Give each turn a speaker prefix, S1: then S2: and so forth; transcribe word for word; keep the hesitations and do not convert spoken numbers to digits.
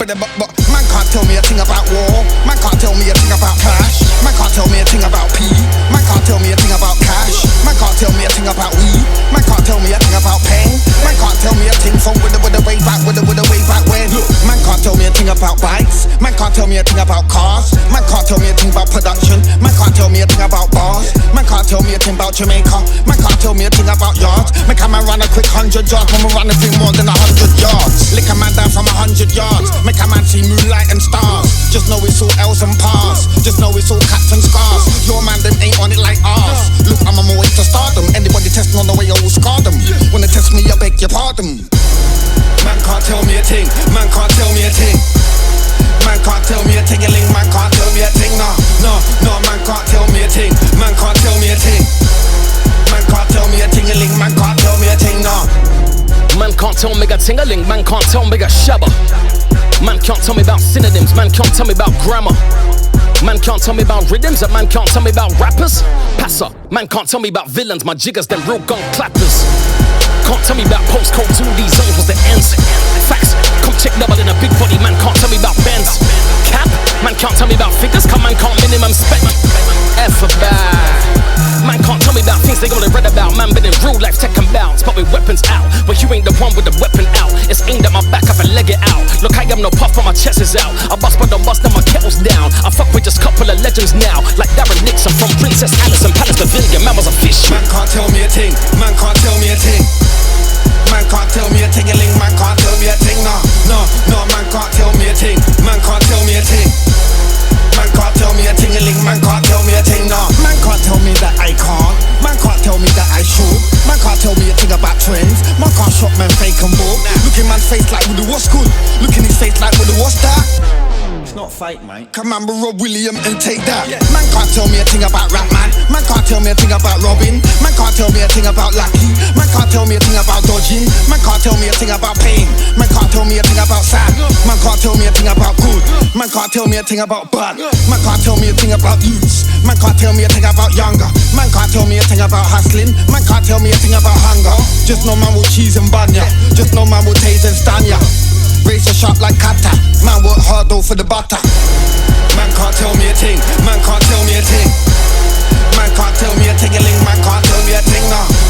S1: but, but, but man can't tell me a thing about war. Man can't tell me a thing about clash. Man can't tell me a thing about pee. Man can't tell me a thing about cash. Man can't tell me a thing about weed. Man can't tell me a thing about pain. Man can't tell me a thing from with the with the way back, with the with the way back when. Look, man can't tell me a thing about bikes. Man can't tell me a thing about cars. Man can't tell me a thing about production. Man can't tell me a thing about bars. Man can't tell me a thing about Jamaica. Man can't tell me a thing about yards. Man can man run a quick hundred yards. Man run a thing more than a hundred yards. Lick a man down from a hundred yards. Make a man see moonlight and stars. Just know it's all L's and Pars. Just know it's all cats and scars. Your man them ain't on it like ours. Look, I'm on my way to stardom. Anybody testing on the way, I will scar them. When they test me, I beg your pardon. Man can't tell me a thing. Man can't tell me a thing. Man can't tell me a ting-a-ling. Man can't tell me a thing. No, no, no. Man can't tell me a thing. Man can't tell me a thing. Man can't tell me a ting-a-ling. Man can't tell me a thing. No.
S2: Man can't tell me a ting-a-ling. Man can't tell me a shabba. Man can't tell me about synonyms. Man can't tell me about grammar. Man can't tell me about rhythms. And man can't tell me about rappers. Passer. Man can't tell me about villains. My jiggers, them real gun clappers. Can't tell me about postcodes, all these zones was the ends. Facts, come check double in a big body. Man can't tell me about bands. Cap, man can't tell me about figures. Come man can't minimum spec. F about. Man can't tell me about things they only read about. Man been in real life taking bouts, but with weapons out. But you ain't the one with the weapon out. It's aimed at my back, I can leg it out. Look, I am no puff, but my chest is out. I bust but don't bust, now my kettle's down. I fuck with just couple of legends now, like Darren Nixon from Princess Alice and Palace Pavilion. Man was a fish.
S1: Man can't tell me a thing. Man can't tell me a thing. Man can't tell me a ting-a-ling. Man can't tell me a thing. No, no, no. Man can't tell me a thing. Man can't tell me a thing. Man can't tell me a ting-a-ling. Man can't tell me a thing. No. Man can't tell me that I can't. Man can't tell me that I should. Man can't tell me a thing about trends. Man can't shop man fake and book. Look in man's face like with the what's good. Look in his face like with the what's that. It's not fake, mate. Come on, Rob William and take that. Yeah. Man can't tell me a thing about rap, man. Man can't tell me a thing about Robin. Man can't tell me a thing about Lucky. Man can't tell me a thing about dodging. Man can't tell me a thing about pain. Man can't tell me a thing about sad. Man can't tell me a thing about good. Man can't tell me a thing about bad. Man can't tell me a thing about youths. Man can't tell me a thing about younger. Man can't tell me a thing about hustling. Man can't tell me a thing about hunger. Just know man will cheese and bun ya. Just know man will tase and stun ya. Razor sharp like kata. Man work hard though for the butter. Man can't tell me a thing. Man can't tell me a thing. Man can't tell me a ting-a-ling. Man can't tell me a thing. No.